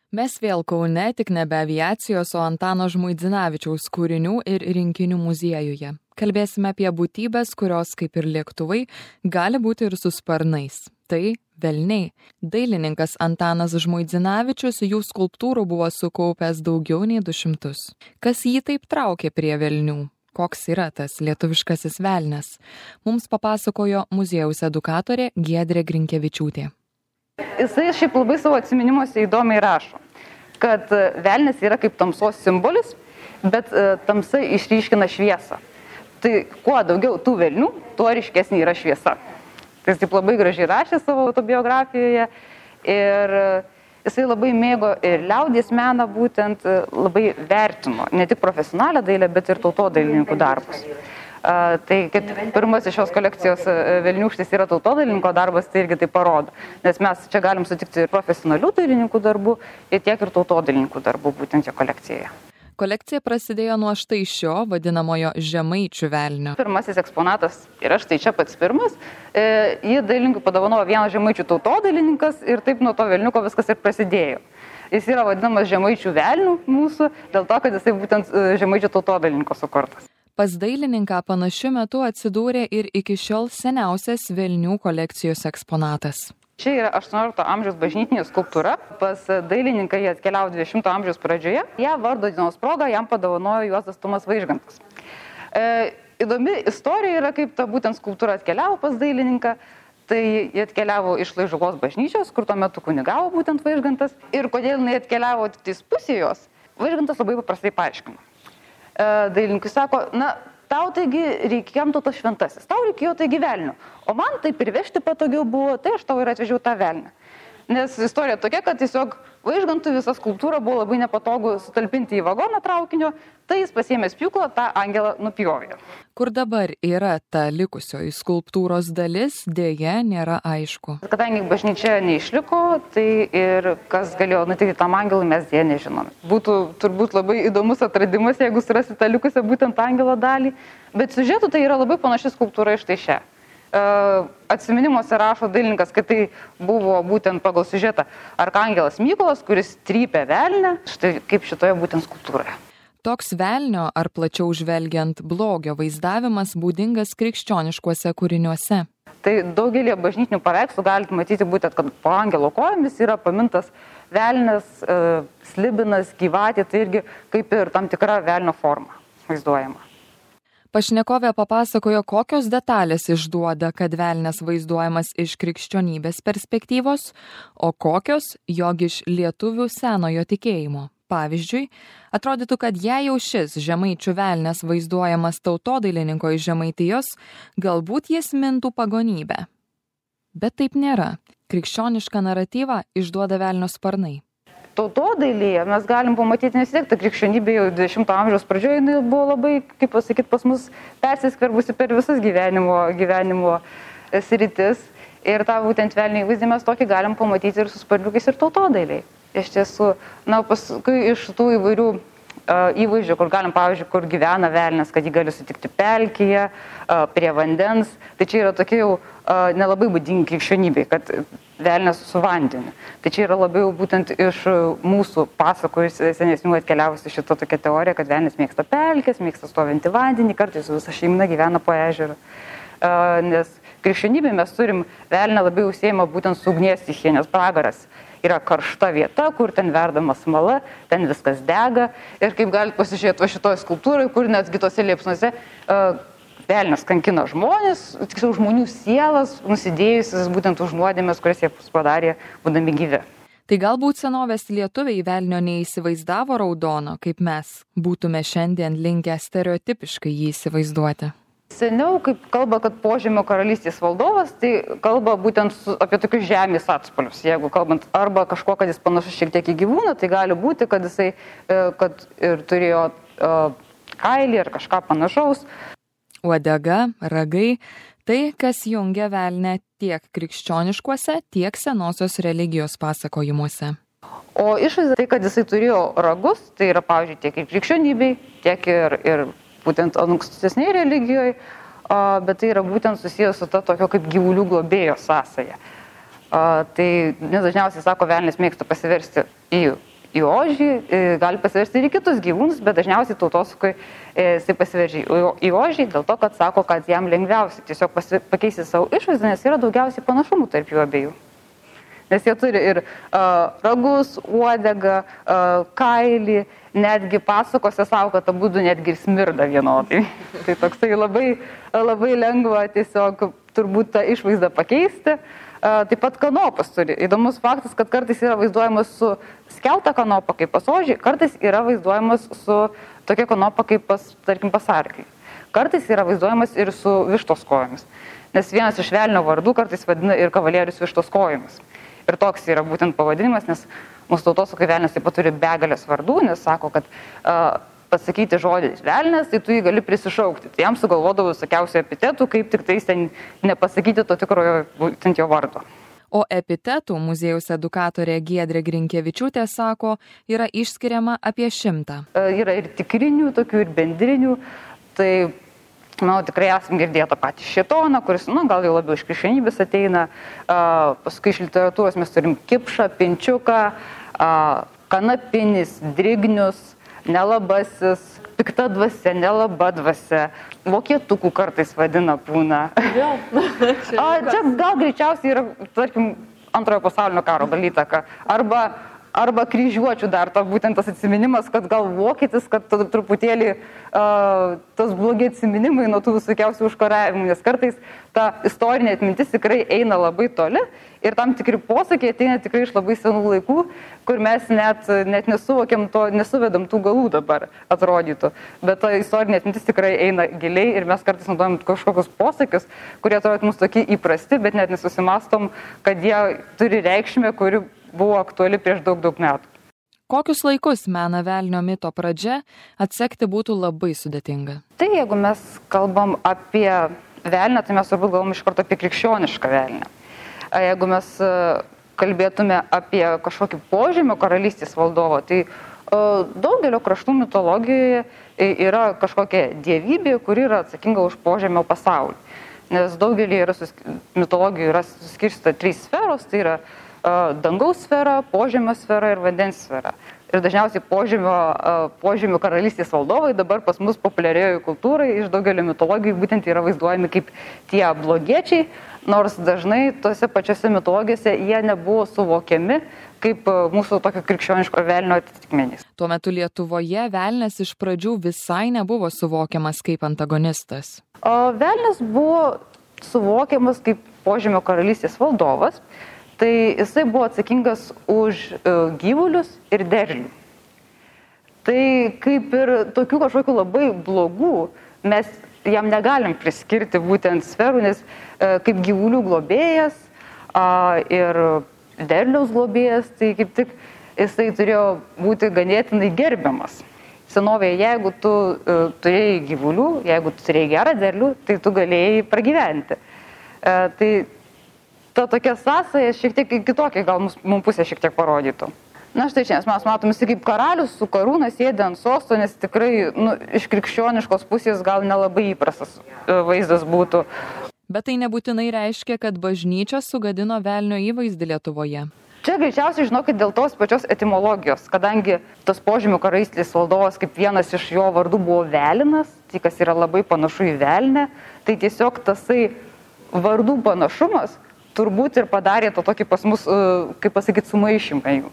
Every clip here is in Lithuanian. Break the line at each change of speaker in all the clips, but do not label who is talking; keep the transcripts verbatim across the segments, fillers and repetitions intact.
Mes vėl Kaune, tik nebe aviacijos, o Antano Žmuidzinavičiaus kūrinių ir rinkinių muziejuje. Kalbėsime apie būtybės, kurios, kaip ir lėktuvai, gali būti ir su sparnais. Tai velniai. Dailininkas Antanas Žmuidzinavičius jų skulptūrų buvo sukaupęs daugiau nei du šimtus. Kas jį taip traukė prie velnių? Koks yra tas lietuviškasis velnias? Mums papasakojo muziejaus edukatorė Giedrė Grinkevičiūtė.
Jisai šiaip labai savo atsiminimuose įdomiai rašo, kad velnis yra kaip tamsos simbolis, bet tamsa išryškina šviesą. Tai kuo daugiau tų velnių, tuo ryškesnė yra šviesa. Tai jis taip labai gražiai rašė savo autobiografijoje ir jisai labai mėgo ir liaudies meną, būtent labai vertino ne tik profesionalią dailę, bet ir tautodailininkų darbus. Uh, tai kaip pirmasis šios kolekcijos velniūkštis yra tautodailininko darbas, tai irgi tai parodo. Nes mes čia galim sutikti ir profesionalių dailininkų darbų, ir tiek ir tautodailininkų darbų būtent jo kolekcijoje.
Kolekcija prasidėjo nuo štai šio vadinamojo žemaičių velnio.
Pirmasis eksponatas yra štai čia pats pirmas. E, jį dailininkui padovanojo vienas žemaičių tautodailininkas ir taip nuo to velniuko viskas ir prasidėjo. Jis yra vadinamas žemaičių velnių mūsų, dėl to, kad jisai būtent žemaičių tautodailiniko sukurtas.
Pas dailininką panašiu metu atsidūrė ir iki šiol seniausias velnių kolekcijos eksponatas.
Čia yra aštuoniolikto amžiaus bažnytinė skulptūra. Pas dailininką jie atkeliavo dvidešimto amžiaus pradžioje. Ją vardo dienos proga jam padovanojo Juozas Tumas Vaižgantas. E, įdomi istorija yra, kaip ta būtent skulptūra atkeliavo pas dailininką. Tai jie atkeliavo iš Laižuvos bažnyčios, kur tuo metu kunigavo būtent Vaižgantas. Ir kodėl jinai atkeliavo tik pusė jos, Vaižgantas labai paprastai paaiškino. Dailininkui sako, na, tau taigi reikėjom to tas šventasis, tau reikėjo taigi velnio, o man taip ir vežti patogiau buvo, tai aš tau ir atvežiau tą velnę. Nes istorija tokia, kad tiesiog Vaižgantui visa skulptūra buvo labai nepatogu sutalpinti į vagoną traukinio, tai jis pasiėmė spjūklą, tą angelą nupjovė.
Kur dabar yra ta likusioji skulptūros dalis, dėja nėra aišku.
Kadangi bažnyčia neišliko, tai ir kas galėjo nutikti tam angelui, mes dėja nežinome. Būtų turbūt labai įdomus atradimas, jeigu surasi tą likusią būtent angelo dalį, bet siužetų tai yra labai panaši skulptūra iš tai šią. Atsiminimuose rašo dailininkas, kad tai buvo būtent pagal siužetą arkangelas Mykolas, kuris trypė velnę, štai kaip šitoje būtent skulptūroje.
Toks velnio ar plačiau žvelgiant blogio vaizdavimas būdingas krikščioniškuose kūriniuose.
Tai daugelį bažnytinių paveikslų galite matyti būtent, kad po angelo kojomis yra pamintas velnias, slibinas, gyvatė, tai irgi kaip ir tam tikra velnio forma vaizduojama.
Pašnekovė papasakojo, kokios detalės išduoda, kad velnias vaizduojamas iš krikščionybės perspektyvos, o kokios jog iš lietuvių senojo tikėjimo. Pavyzdžiui, atrodytų, kad jei jau šis žemaičių velnias vaizduojamas tautodailiniko iš Žemaitijos, galbūt jis mintų pagonybę. Bet taip nėra. Krikščionišką naratyvą išduoda velnio sparnai.
Tautodailėje mes galim pamatyti, nes tiek ta krikščionybė jau dvidešimto amžiaus pradžioje jinai buvo labai, kaip pasakyti, pas mus persiskverbusi per visas gyvenimo, gyvenimo sritis. Ir tą būtent velnį įvaizdį mes tokį galim pamatyti ir su sparniukais ir tautodailėje. Iš tiesų, na, paskui iš tų įvairių uh, įvaizdžių, kur galim, pavyzdžiui, kur gyvena velnias, kad jį gali sutikti pelkėje, uh, prie vandens, tai čia yra tokie jau uh, nelabai būdingi krikščionybei, kad velnias su vandeniu. Tai čia yra labiau būtent iš mūsų pasakojus senesnių atkeliavusi šita tokia teorija, kad velnias mėgsta pelkės, mėgsta stovintį vandenį, kartais visa šeimina gyvena po ežerą. Uh, nes krikščionybė mes turim velnę labiau užsiima būtent su ugnies stichija, nes pragaras yra karšta vieta, kur ten verdama smala, ten viskas dega. Ir kaip galite pasižiūrėti va šitoje skulptūroje, kur netgi tose liepsnuose uh, velnias kankina žmonės, tiksliau žmonių sielas, nusidėjusias būtent už nuodėmes, kurias jie padarė būdami gyvi.
Tai galbūt senovės lietuviai velnio neįsivaizdavo raudono, kaip mes būtume šiandien linkę stereotipiškai jį įsivaizduoti.
Seniau, kaip kalba, kad požemio karalystės valdovas, tai kalba būtent su, apie tokius žemės atspalvius. Jeigu kalbant arba kažko, kad jis panašus šiek tiek į gyvūną, tai gali būti, kad jisai kad ir turėjo kailį ar kažką panašaus.
Uodega, ragai – tai, kas jungia velnę tiek krikščioniškuose, tiek senosios religijos pasakojimuose.
O išvaizda tai, kad jisai turėjo ragus, tai yra, pavyzdžiui, tiek ir krikščionybei, tiek ir, ir būtent ankstesnėje religijoje, bet tai yra būtent susijęs su ta tokio kaip gyvulių globėjo sąsaja. Tai nes dažniausiai sako, velnias mėgsta pasiversti į į ožį, gali pasiversti ir į kitus gyvūnus, bet dažniausiai tautosakoje jisai pasiveržia į ožį dėl to, kad sako, kad jam lengviausiai tiesiog pakeisti savo išvaizdą, nes yra daugiausiai panašumų tarp jų abiejų. Nes jie turi ir uh, ragus, uodegą, uh, kailį, netgi pasakose savo, kad abudu netgi ir smirda vienodai. Tai toksai labai, labai lengva tiesiog turbūt tą išvaizdą pakeisti. Uh, taip pat kanopas turi. Įdomus faktas, kad kartais yra vaizduojamas su skelta kanopa kaip pas ožį, kartais yra vaizduojamas su tokia kanopa kaip pas, tarkim, pas arklį. Kartais yra vaizduojamas ir su vištos kojomis. Nes vienas iš velnio vardų kartais vadina ir kavalierius vištos kojomis. Ir toks yra būtent pavadinimas, nes mūsų tautosakoje velnias taip pat turi begalės vardų, nes sako, kad uh, pasakyti žodį velnias, tai tu jį gali prisišaukti. Tai jam sugalvodavo visokiausių epitetų, kaip tik tais ten nepasakyti to tikrojo būtent jo vardo.
O epitetų muziejaus edukatorė Giedrė Grinkevičiūtė sako, yra išskiriama apie šimtą.
Uh, yra ir tikrinių, tokių ir bendrinių. Tai manau, tikrai esam girdėję tą patį šėtoną, kuris, nu, gal jau labiau iš krikščionybės ateina. Uh, paskui iš literatūros mes turim kipšą, pinčiuką, uh, kanapinis, drignius, nelabasis, pikta dvasia, nelaba dvasia, vokietukų kartais vadina būna. A, čia gal greičiausiai yra, tarkim, antrojo pasaulinio karo gal įtaka. Arba Arba kryžiuočių dar to būtent tas atsiminimas, kad gal vokietis, kad truputėlį uh, tas blogi atsiminimai nuo tų visokiausių užkariavimų, nes kartais ta istorinė atmintis tikrai eina labai toli ir tam tikri posakiai ateina tikrai iš labai senų laikų, kur mes net, net nesuvokiam to, nesuvedam tų galų dabar atrodytų. Bet ta istorinė atmintis tikrai eina giliai ir mes kartais naudojam kažkokius posakius, kurie atrodo mums tokie įprasti, bet net nesusimastom, kad jie turi reikšmę, kuri buvo aktuali prieš daug, daug metų.
Kokius laikus mena velnio mito pradžia, atsekti būtų labai sudėtinga.
Tai jeigu mes kalbam apie velnę, tai mes turbūt galvom iš karto apie krikščionišką velnę. Jeigu mes kalbėtume apie kažkokį Požemio karalystės valdovą, tai daugelio kraštų mitologijoje yra kažkokia dievybė, kuri yra atsakinga už Požemio pasaulį. Nes daugelį yra sus... mitologijų yra suskirstyta trys sferos, tai yra dangaus sfera, požemio sfera ir vandens sfera. Ir dažniausiai požemio, požemio karalystės valdovai dabar pas mus populiarioje kultūrai iš daugelio mitologijų būtent yra vaizduojami kaip tie blogiečiai, nors dažnai tose pačiose mitologijose jie nebuvo suvokiami kaip mūsų tokio krikščioniško velnio atitikmenys.
Tuo metu Lietuvoje velnias iš pradžių visai nebuvo suvokiamas kaip antagonistas.
O velnias buvo suvokiamas kaip požemio karalystės valdovas. Tai jisai buvo atsakingas už gyvulius ir derlių. Tai kaip ir tokių kažkokių labai blogų mes jam negalim priskirti būtent sferų, nes kaip gyvulių globėjas ir derliaus globėjas, tai kaip tik jisai turėjo būti ganėtinai gerbiamas. Senovėje, jeigu tu turėjai gyvulių, jeigu tu turėjai gerą derlių, tai tu galėjai pragyventi. Tai ta tokia sąsaja šiek tiek kitokia, gal mums, mums pusė šiek tiek parodytų. Na štai čia, mes matome jis kaip karalius su karūna sėdi ant sosto, nes tikrai nu, iš krikščioniškos pusės gal nelabai įprastas vaizdas būtų.
Bet tai nebūtinai reiškia, kad bažnyčia sugadino velnio įvaizdį Lietuvoje.
Čia greičiausiai žinokit dėl tos pačios etimologijos, kadangi tas Požemio karalystės valdovas kaip vienas iš jo vardų buvo Velinas, tai kas yra labai panašu į velnę, tai tiesiog tasai vardų panašumas turbūt ir padarė to tokį pas mus, kaip pasakyti, sumaišymą jų.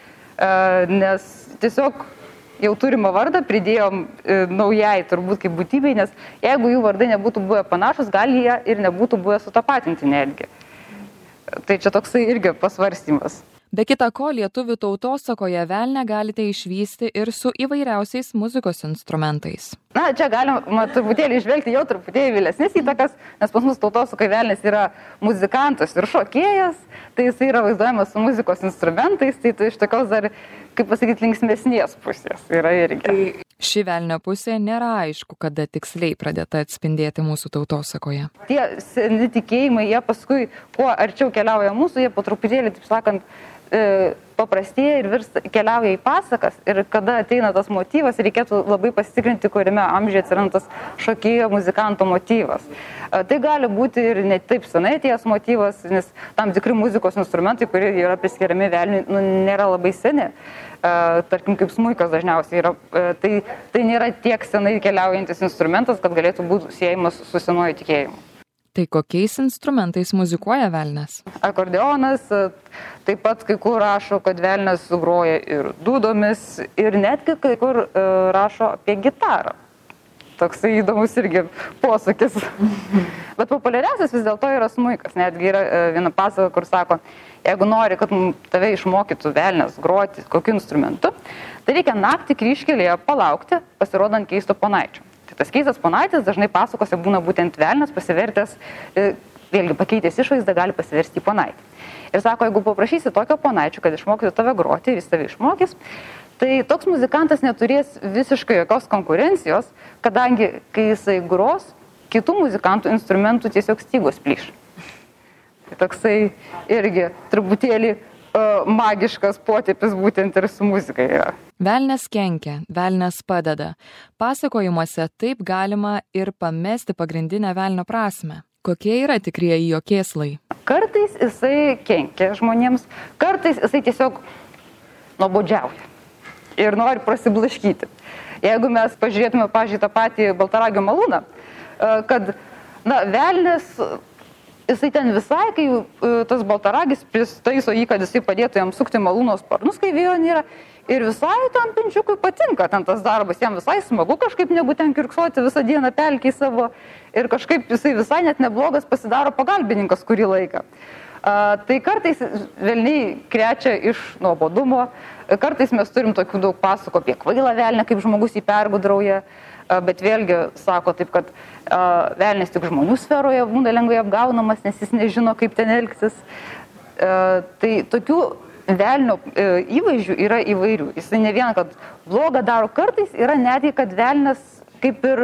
Nes tiesiog jau turimą vardą pridėjom naujai turbūt kaip būtybei, nes jeigu jų vardai nebūtų buvę panašus, gal jie ir nebūtų buvę sutapatinti netgi. Tai čia toksai irgi pasvarstymas.
Be kita ko, lietuvių tautosakoje velnę galite išvysti ir su įvairiausiais muzikos instrumentais.
Na, čia galima truputėlį išvelgti jau truputėlį vėlesnės įtakas, nes pas mus tautosakoje velnės yra muzikantas ir šokėjas, tai jis yra vaizduojamas su muzikos instrumentais, tai iš tokios dar, kaip pasakyti, linksmesnės pusės yra irgi.
Ši velnio pusė nėra aišku, kada tiksliai pradėta atspindėti mūsų tautosakoje.
Tie seni tikėjimai, jie paskui, kuo arčiau keliauja mūsų, jie po truputėlį, taip sakant, paprastėja ir virsta, keliauja į pasakas ir kada ateina tas motyvas, reikėtų labai pasitikrinti, kuriame amžiuje atsiranda tas šokėjo muzikanto motyvas. Tai gali būti ir ne taip senai atėjęs motyvas, nes tam tikri muzikos instrumentai, kurie yra priskiriami velniui, nu, nėra labai seni. Tarkim, kaip smuikas dažniausiai yra, tai, tai nėra tiek senai keliaujantis instrumentas, kad galėtų būti siejamas su senuoju tikėjimu.
Tai kokiais instrumentais muzikuoja velnias?
Akordeonas, taip pat kai kur rašo, kad velnias groja ir dūdomis ir netgi kai kur rašo apie gitarą. Toksai įdomus irgi posūkis. Bet populiariausias vis dėlto yra smuikas. Netgi yra viena pasaka, kur sako, jeigu nori, kad tave išmokytų velnias groti kokiu instrumentu, tai reikia naktį kryžkelėje palaukti, pasirodant keisto ponaičio. Tai tas keistas ponaitis dažnai pasakose būna būtent velnias pasivertęs, vėlgi pakeitęs išvaizdą, gali pasiversti į ponaitį. Ir sako, jeigu paprašysi tokio ponaičio, kad išmokytų tave groti ir jis tave išmokys, tai toks muzikantas neturės visiškai jokios konkurencijos, kadangi kai jisai gros, kitų muzikantų instrumentų tiesiog stygos plyš. Tai toksai irgi truputėlį uh, magiškas potėpis būtent ir su muzika yra.
Velnias kenkia, velnias padeda. Pasakojimuose taip galima ir pamesti pagrindinę velnio prasmę. Kokie yra tikrieji jo kėslai?
Kartais jisai kenkia žmonėms, kartais jisai tiesiog nuobodžiauja ir nori prasiblaškyti. Jeigu mes pažiūrėtume, pažiūrėtume, tą patį Baltaragio malūną, kad, na, velnias, jisai ten visai, kai tas Baltaragis pristaiso jį, kad jisai padėtų jam sukti malūno sparnus, kai vėjo nėra, ir visai tam pinčiukui patinka ten tas darbas, jam visai smagu kažkaip negu ten kirksoti visą dieną pelkiai savo, ir kažkaip jisai visai net neblogas pasidaro pagalbininkas kurį laiką. A, tai kartais velniai krečia iš nuobodumo, kartais mes turim tokių daug pasakų apie kvailą velnę, kaip žmogus jį pergudrauja, a, bet vėlgi sako taip, kad a, velnis tik žmonių sferoje būna lengvai apgaunamas, nes jis nežino, kaip ten elgtis. A, tai tokių velnio e, įvaizdžių yra įvairių. Jis ne vieną, kad blogą daro, kartais yra netgi, kad velnis kaip ir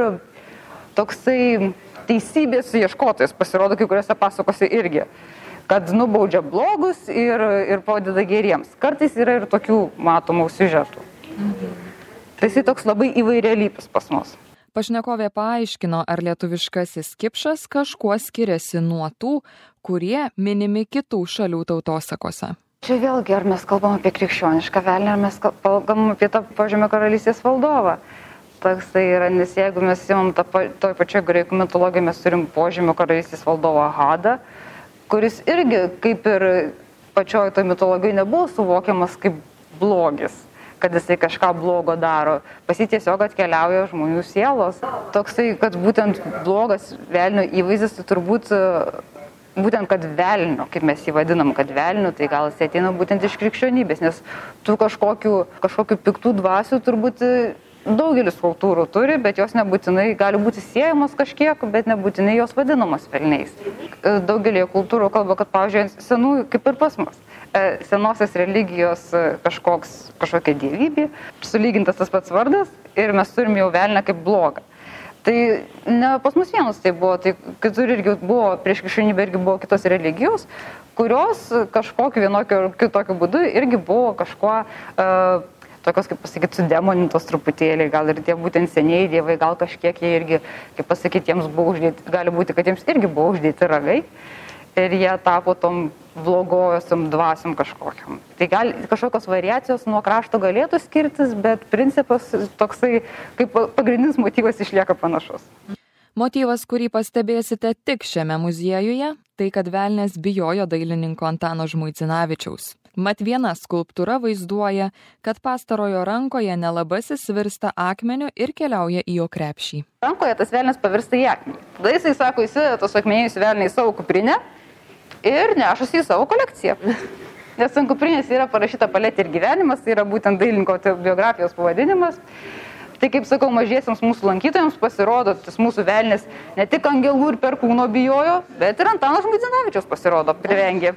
toksai teisybės ieškotojas pasirodo kai kuriuose pasakose irgi, kad nubaudžia blogus ir, ir padeda geriems. Kartais yra ir tokių matomų siužetų. Mhm. Tai jis toks labai įvairialypis pas mus.
Pašnekovė paaiškino, ar lietuviškasis kipšas kažkuo skiriasi nuo tų, kurie minimi kitų šalių tautosakose.
Čia vėlgi, ar mes kalbam apie krikščionišką velnį, ar mes kalbam apie tą Požemio karalystės valdovą. Toks tai yra, nes jeigu mes įmam toj pačioj graikų mitologijoje, mes turim Požemio karalystės valdovą Hadą, kuris irgi, kaip ir pačioj toj mitologijoje, nebuvo suvokiamas kaip blogis, kad jisai kažką blogo daro. Pas jį tiesiog atkeliauja žmonių sielos. Toksai, kad būtent blogas velnio įvaizdis, tai turbūt būtent, kad velnio, kaip mes jį vadinam, kad velnio, tai gal jis ateina būtent iš krikščionybės, nes tų kažkokių, kažkokių piktų dvasių turbūt daugelis kultūrų turi, bet jos nebūtinai gali būti siejamos kažkiek, bet nebūtinai jos vadinamos velniais. Daugelį kultūrų kalba, kad, pavyzdžiui, senųjų, kaip ir pas mus, senosios religijos kažkoks, kažkokia dievybė, sulygintas tas pats vardas ir mes turim jau velnę kaip blogą. Tai ne pas mus vienus tai buvo, tai kitur irgi buvo, prieš krikščionybę irgi buvo kitos religijos, kurios kažkokiu vienokiu ar kitokiu būdu irgi buvo kažkuo uh, tokios, kaip pasakyti, sudemonintos truputėlį, gal ir tie būtent seniai dievai, gal kažkiek jie irgi, kaip pasakyti, jiems buvo uždėti, gali būti, kad jiems irgi buvo uždėti ragai ir jie tapo tom blogojosiam dvasiam kažkokiam. Tai gal kažkokios variacijos nuo krašto galėtų skirtis, bet principas toksai, kaip pagrindinis motyvas išlieka panašus.
Motyvas, kurį pastebėsite tik šiame muziejuje, tai kad velnias bijojo dailininko Antano Žmuidzinavičiaus. Mat viena skulptūra vaizduoja, kad pastarojo rankoje nelabasis virsta akmeniu ir keliauja į jo krepšį.
Rankoje tas velnias pavirsta į akmenį. Tada jisai sako, įsideda tos akmenėjus velniai į savo kuprinę ir nešasi į savo kolekciją. Nes ant kuprinės yra parašyta paletė ir gyvenimas, tai yra būtent dailininko biografijos pavadinimas. Tai kaip sakau, mažiesiams mūsų lankytojams pasirodo, tas mūsų velnis ne tik angelų ir perkūno bijojo, bet ir Antano Žmuidzinavičiaus pasirodo, privengė.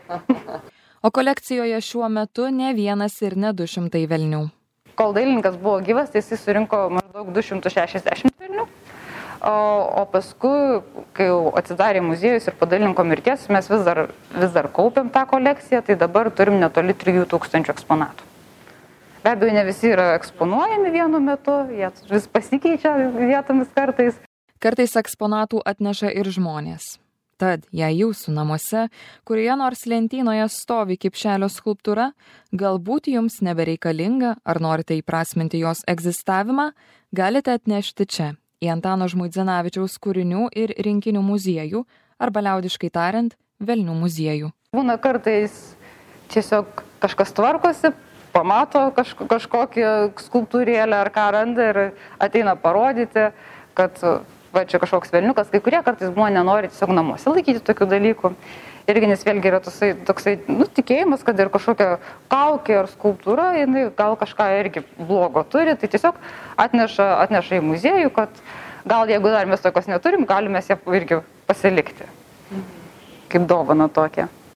O kolekcijoje šiuo metu ne vienas ir ne du šimtai velnių.
Kol dailininkas buvo gyvas, tai jis surinko maždaug du šimtus šešiasdešimt velnių. O, o paskui, kai jau atsidarė muziejus ir po dailininko mirties, mes vis dar, vis dar kaupiam tą kolekciją, tai dabar turim netoli trijų tūkstančių eksponatų. Be abejo, ne visi yra eksponuojami vienu metu, jie vis pasikeičia vietomis kartais.
Kartais eksponatų atneša ir žmonės. Tad, jei jūsų namuose, kurioje nors lentynoje stovi kipšelio skulptūra, galbūt jums nebereikalinga ar norite įprasminti jos egzistavimą, galite atnešti čia, į Antano Žmuidzinavičiaus kūrinių ir rinkinių muziejų, arba liaudiškai tariant, Velnių muziejų.
Būna kartais tiesiog kažkas tvarkosi, pamato kažko, kažkokį skulptūrėlę ar ką randa ir ateina parodyti, kad va čia kažkoks velniukas, kai kurie kartais buvo nenori tiesiog namuose laikyti tokių dalykų. Irgi nes vėlgi yra toksai, toksai nu, tikėjimas, kad ir kažkokia kaukė ar skulptūra, jinai gal kažką irgi blogo turi, tai tiesiog atneša, atneša į muziejų, kad gal jeigu dar mes tokios neturim, galime ją irgi pasilikti. Kaip dovana tokia.